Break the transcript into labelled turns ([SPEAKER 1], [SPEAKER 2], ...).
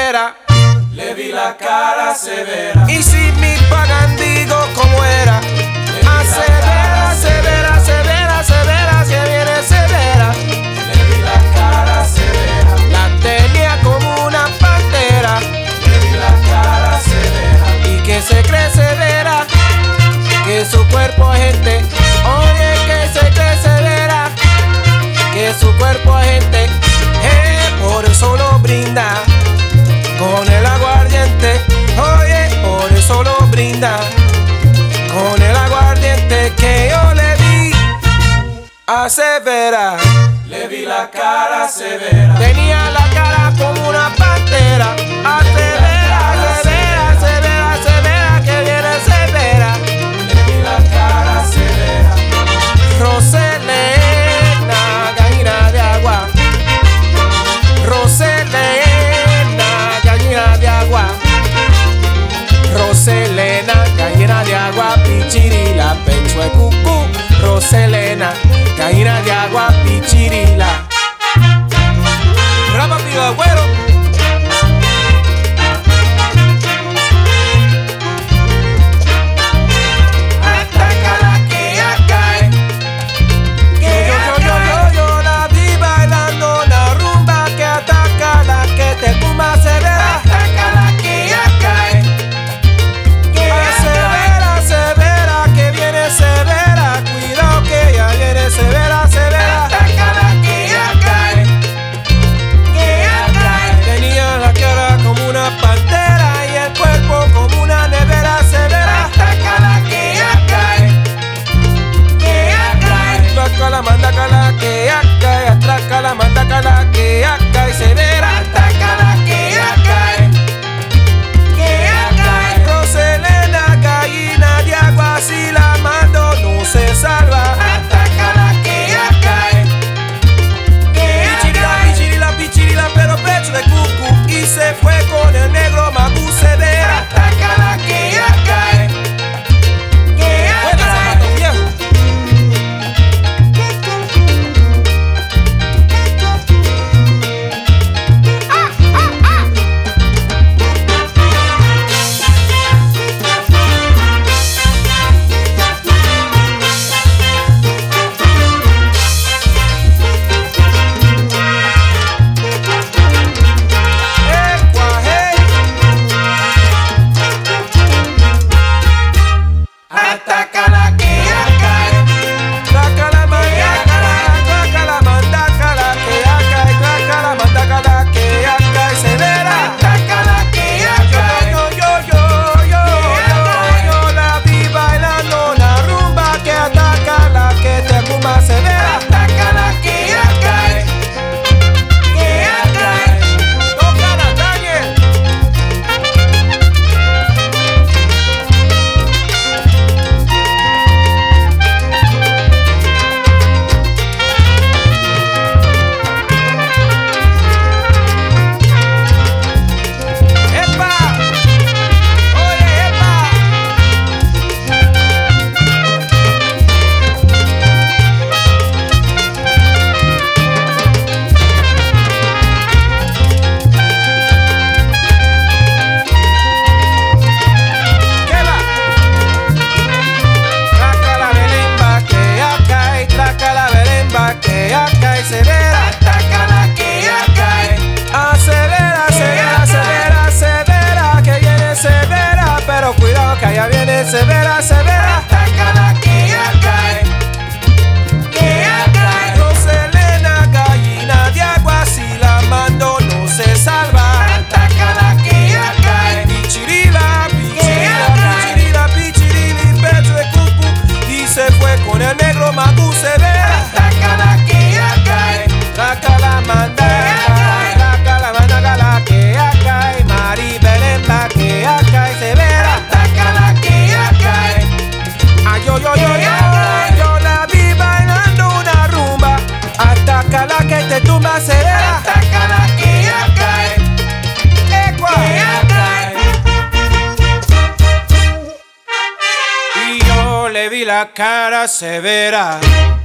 [SPEAKER 1] severa.
[SPEAKER 2] Le vi la cara severa.
[SPEAKER 1] Y si mi pagan digo como era. Severa, severa, severa, severa, se viene severa.
[SPEAKER 2] Le vi la cara severa.
[SPEAKER 1] La tenía como una pantera.
[SPEAKER 2] Le vi la cara severa.
[SPEAKER 1] Y que se cree severa, que su cuerpo es gente. Oye, que se cree severa, que su cuerpo es gente. Por eso lo brinda con el aguardiente. Oye, por eso lo brinda con el aguardiente que yo le di a severa.
[SPEAKER 2] Le vi la cara severa.
[SPEAKER 1] Tenía la cara como una pantera. A severa, severa, severa, severa, que viene severa.
[SPEAKER 2] Le vi la cara severa.
[SPEAKER 1] Roselena, gallina de agua. Roselena, gallina de agua. Roselena, gallina de agua, pichirila, pecho de cucú. Roselena, gallina de agua, pichirila. Rapa pido agüero.
[SPEAKER 2] Atácala que ya cae.
[SPEAKER 1] Yo la vi bailando la rumba que ataca la que te tumba severa.
[SPEAKER 2] Atácala que ya cae.
[SPEAKER 1] Severa, severa, que viene severa. Cuidado que ya viene severa, severa.
[SPEAKER 2] Atácala que ya cae. Que ya cae.
[SPEAKER 1] Tenía la cara como una pantera y el cuerpo como una nevera severa.
[SPEAKER 2] Atácala que ya cae. Que ya cae.
[SPEAKER 1] Atrácala, mandacala, que ya cae. Atrácala, mandacala, que ya cae severa.
[SPEAKER 2] Atácala que ya cae. Que ya cae.
[SPEAKER 1] Roselena, gallina de agua, si la mando no se salva.
[SPEAKER 2] Atácala que ya cae. Que ya
[SPEAKER 1] Pichirila,
[SPEAKER 2] cae.
[SPEAKER 1] pichirila, pichirila, pero pecho de cucu. Y se fue con el negro Magu severa.
[SPEAKER 2] Atácala que ya cae. Que ya
[SPEAKER 1] Buena
[SPEAKER 2] cae.
[SPEAKER 1] zapato viejo.
[SPEAKER 2] Atácala que ya cae.
[SPEAKER 1] Trácala, mandacala, que ya cae. Trácala, mandacala, que ya cae severa.
[SPEAKER 2] Atácala que ya cae.
[SPEAKER 1] Yo la vi bailando la rumba que ataca la que te tumba severa.
[SPEAKER 2] Atácala que ya cae. Que ya cae.
[SPEAKER 1] Tócala, Daniel. ¡Epa! ¡Oye, epa! ¿Qué va? Traca la belemba que ya cae, traca la belemba que ya cae severa.
[SPEAKER 2] Atácala que ya cae.
[SPEAKER 1] Severa, severa, severa, severa, que viene severa, pero cuidado que allá viene severa, severa.
[SPEAKER 2] Atácala que ya cae. Que ya cae.
[SPEAKER 1] Roselena, gallina de agua, si la mando no se salva.
[SPEAKER 2] Atácala que ya cae.
[SPEAKER 1] Pichirila, pichirila,
[SPEAKER 2] cae.
[SPEAKER 1] pichirila, pichirila, y pecho de cucu, y se fue con el negro Magu severa.
[SPEAKER 2] Atácala que ya cae.
[SPEAKER 1] Trácala, mandacala, trácala, mandacala, que ya cae. Mari Belemba, que ya cae severa.
[SPEAKER 2] Atácala que ya cae.
[SPEAKER 1] Yo la vi bailando una rumba. Atácala que te tumba severa.
[SPEAKER 2] Atácala que ya cae. Que ya cae.
[SPEAKER 1] Y yo le vi la cara severa.